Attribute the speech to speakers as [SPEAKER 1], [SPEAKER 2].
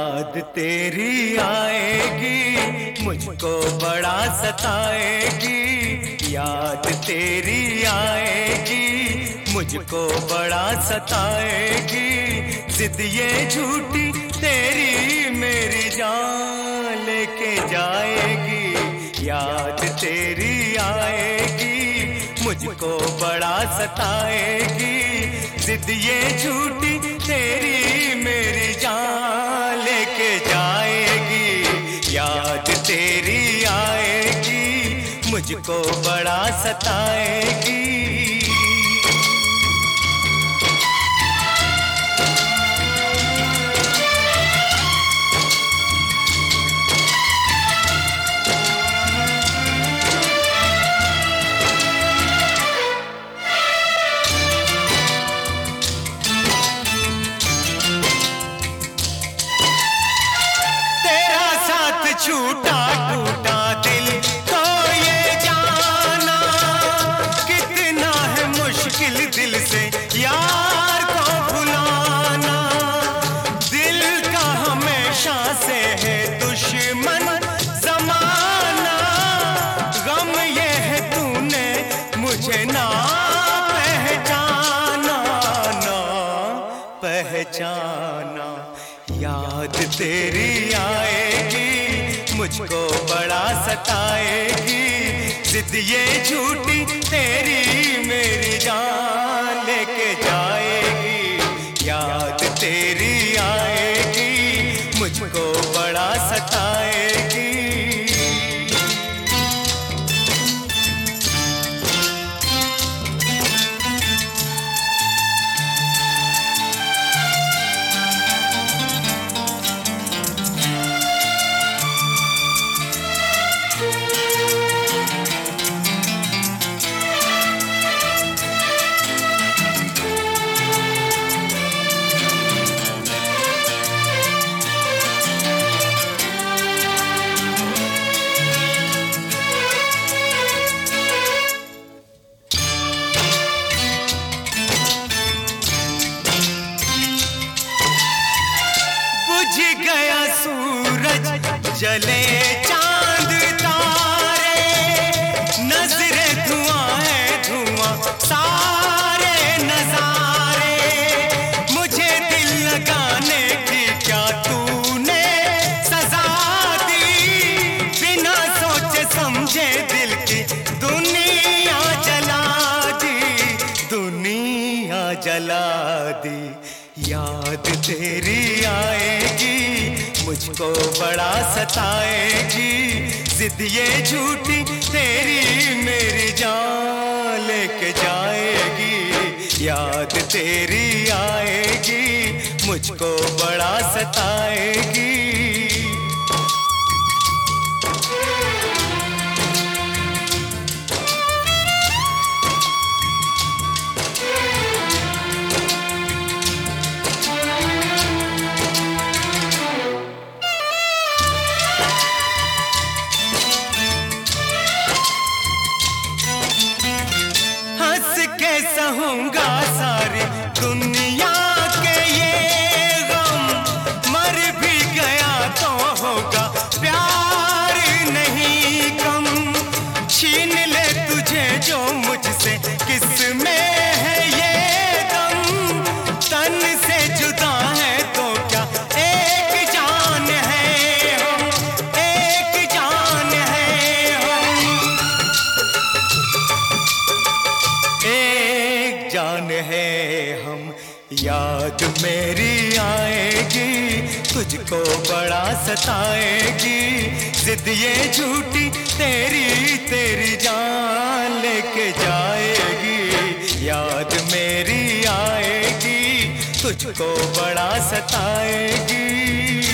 [SPEAKER 1] याद तेरी आएगी मुझको बड़ा सताएगी, याद तेरी आएगी मुझको बड़ा सताएगी। जिद ये झूठी तेरी मेरी जान लेके जाएगी, याद तेरी आएगी मुझको बड़ा सताएगी। जिद ये झूठी तेरी मेरी जान लेके जाएगी, याद तेरी आएगी मुझको बड़ा सताएगी। छूटा टूटा दिल तो ये जाना, कितना है मुश्किल दिल से यार को भुलाना। दिल का हमेशा से है दुश्मन ज़माना, गम ये है तूने मुझे ना पहचाना, ना पहचाना। याद तेरी आएगी मुझको बड़ा सताएगी, जिद ये झूठी तेरी मेरी जान लेके जाएगी, याद तेरी आएगी मुझको बड़ा सताएगी। गया सूरज जले चांद तारे, नजरे धुआं है धुआं सारे नजारे। मुझे दिल लगाने की क्या तूने सजा दी, बिना सोचे समझे दिल की दुनिया जला दी, दुनिया जला दी। याद तेरी आएगी मुझको बड़ा सताएगी, जिद ये झूठी तेरी मेरी जान लेके जाएगी, याद तेरी आएगी मुझको बड़ा सताएगी। सहूंगा सारी दुनिया के ये गम, मर भी गया तो होगा प्यार नहीं कम। छीन ले तुझे जो मुझसे किसमें है ये दम, तन से जुदा है तो क्या एक जान है हम, एक जान है हम, एक जान है हम। याद मेरी आएगी तुझको बड़ा सताएगी, जिद ये झूठी तेरी तेरी जान लेके जाएगी, याद मेरी आएगी तुझको बड़ा सताएगी।